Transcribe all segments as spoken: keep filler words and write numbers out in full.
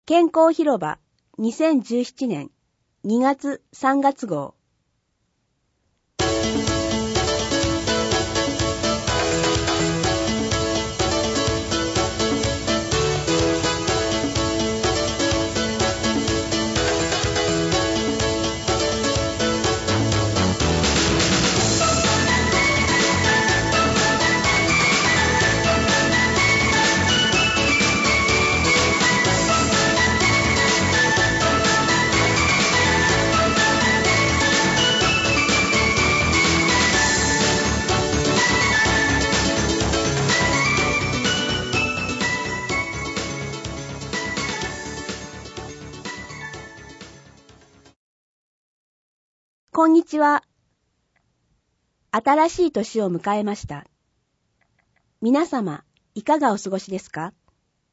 健康広場にせんじゅうななねんにがつさんがつ号。こんにちは。新しい年を迎えました。皆様、いかがお過ごしですか？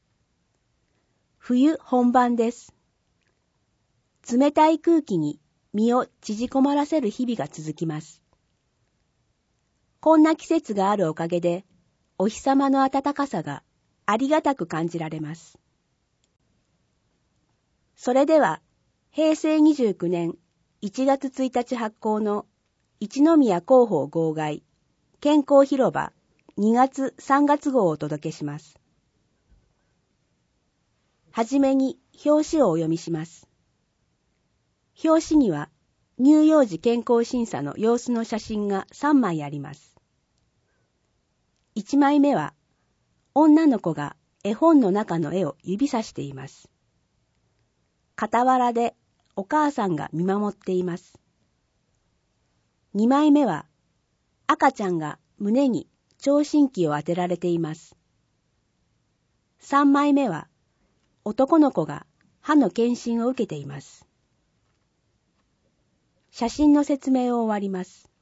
冬本番です。冷たい空気に身を縮こまらせる日々が続きます。こんな季節があるおかげで、お日様の暖かさがありがたく感じられます。それでは、へいせいにじゅうきゅうねんいちがつついたち発行の一宮広報号外健康広場にがつさんがつ号をお届けします。はじめに表紙をお読みします。表紙には乳幼児健康審査の様子の写真がさんまいあります。いちまいめは女の子が絵本の中の絵を指さしています。傍らでお母さんが見守っています。にまいめは赤ちゃんが胸に聴診器を当てられています。さんまいめは男の子が歯の検診を受けています。写真の説明を終わります。